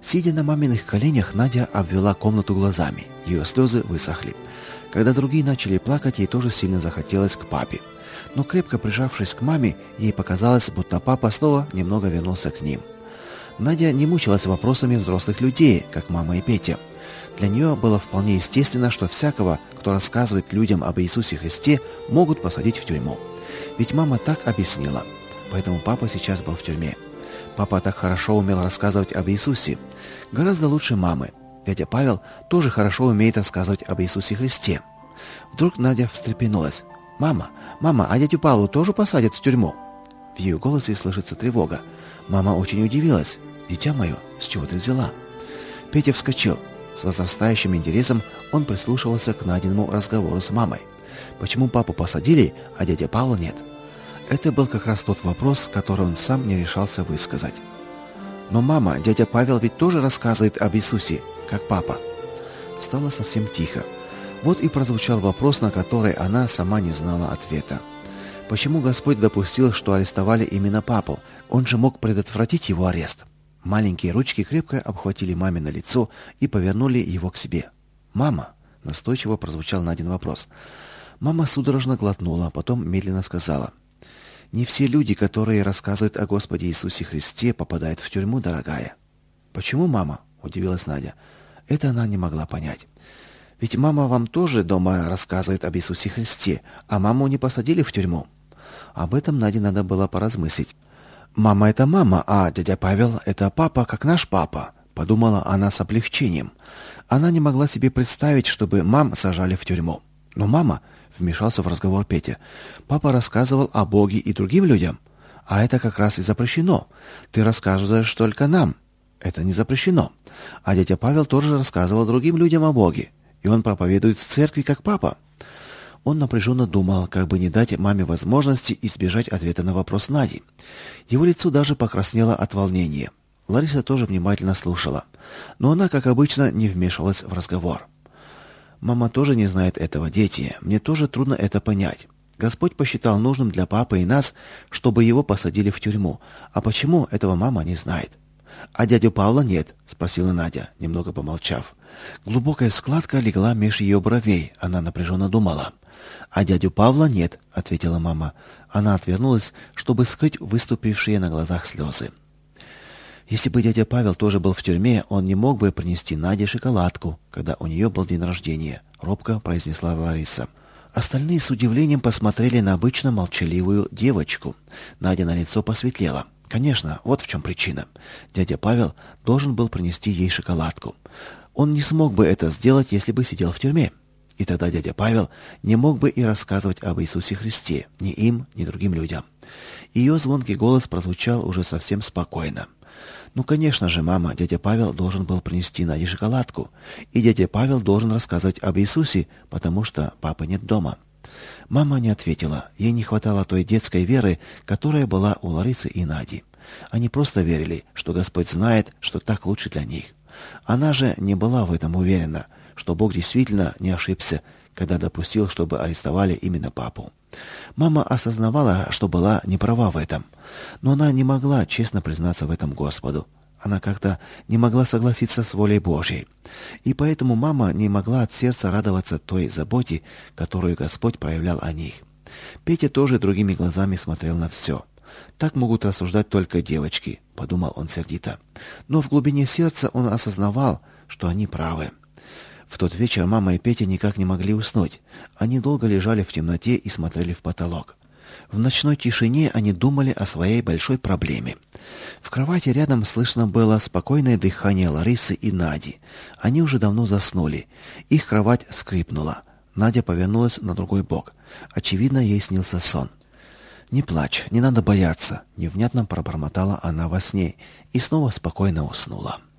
Сидя на маминых коленях, Надя обвела комнату глазами. Ее слезы высохли. Когда другие начали плакать, ей тоже сильно захотелось к папе. Но крепко прижавшись к маме, ей показалось, будто папа снова немного вернулся к ним. Надя не мучилась вопросами взрослых людей, как мама и Петя. Для нее было вполне естественно, что всякого, кто рассказывает людям об Иисусе Христе, могут посадить в тюрьму. Ведь мама так объяснила. Поэтому папа сейчас был в тюрьме. Папа так хорошо умел рассказывать об Иисусе. Гораздо лучше мамы. Дядя Павел тоже хорошо умеет рассказывать об Иисусе Христе. Вдруг Надя встрепенулась. «Мама, а дядю Павлу тоже посадят в тюрьму?» В ее голосе слышится тревога. Мама очень удивилась. «Дитя мое, с чего ты взяла?» Петя вскочил. С возрастающим интересом он прислушивался к Надиному разговору с мамой. Почему папу посадили, а дядя Павла нет? Это был как раз тот вопрос, который он сам не решался высказать. «Но, мама, дядя Павел ведь тоже рассказывает об Иисусе, как папа». Стало совсем тихо. Вот и прозвучал вопрос, на который она сама не знала ответа. Почему Господь допустил, что арестовали именно папу? Он же мог предотвратить его арест. Маленькие ручки крепко обхватили мамино лицо и повернули его к себе. «Мама!» — настойчиво прозвучал Надин вопрос. Мама судорожно глотнула, потом медленно сказала: «Не все люди, которые рассказывают о Господе Иисусе Христе, попадают в тюрьму, дорогая». «Почему, мама?» — удивилась Надя. Это она не могла понять. «Ведь мама вам тоже дома рассказывает об Иисусе Христе, а маму не посадили в тюрьму». Об этом Наде надо было поразмыслить. «Мама — это мама, а дядя Павел — это папа, как наш папа», — подумала она с облегчением. Она не могла себе представить, чтобы мам сажали в тюрьму. «Но мама», — вмешался в разговор Петя, — «папа рассказывал о Боге и другим людям. А это как раз и запрещено. Ты рассказываешь только нам. Это не запрещено. А дядя Павел тоже рассказывал другим людям о Боге. И он проповедует в церкви, как папа». Он напряженно думал, как бы не дать маме возможности избежать ответа на вопрос Нади. Его лицо даже покраснело от волнения. Лариса тоже внимательно слушала. Но она, как обычно, не вмешивалась в разговор. «Мама тоже не знает этого, дети. Мне тоже трудно это понять. Господь посчитал нужным для папы и нас, чтобы его посадили в тюрьму. А почему, этого мама не знает». «А дядю Павла нет?» — спросила Надя, немного помолчав. Глубокая складка легла меж ее бровей. Она напряженно думала. «А дядю Павла нет», — ответила мама. Она отвернулась, чтобы скрыть выступившие на глазах слезы. «Если бы дядя Павел тоже был в тюрьме, он не мог бы принести Наде шоколадку, когда у нее был день рождения», — робко произнесла Лариса. Остальные с удивлением посмотрели на обычно молчаливую девочку. Надя на лицо посветлела. Конечно, вот в чем причина. Дядя Павел должен был принести ей шоколадку. Он не смог бы это сделать, если бы сидел в тюрьме. И тогда дядя Павел не мог бы и рассказывать об Иисусе Христе ни им, ни другим людям. Ее звонкий голос прозвучал уже совсем спокойно. «Ну, конечно же, мама, дядя Павел должен был принести Наде шоколадку. И дядя Павел должен рассказывать об Иисусе, потому что папы нет дома». Мама не ответила. Ей не хватало той детской веры, которая была у Ларисы и Нади. Они просто верили, что Господь знает, что так лучше для них. Она же не была в этом уверена, что Бог действительно не ошибся, когда допустил, чтобы арестовали именно папу. Мама осознавала, что была не права в этом, но она не могла честно признаться в этом Господу. Она как-то не могла согласиться с волей Божьей. И поэтому мама не могла от сердца радоваться той заботе, которую Господь проявлял о них. Петя тоже другими глазами смотрел на все. «Так могут рассуждать только девочки», — подумал он сердито. Но в глубине сердца он осознавал, что они правы. В тот вечер мама и Петя никак не могли уснуть. Они долго лежали в темноте и смотрели в потолок. В ночной тишине они думали о своей большой проблеме. В кровати рядом слышно было спокойное дыхание Ларисы и Нади. Они уже давно заснули. Их кровать скрипнула. Надя повернулась на другой бок. Очевидно, ей снился сон. «Не плачь, не надо бояться», — невнятно пробормотала она во сне и снова спокойно уснула.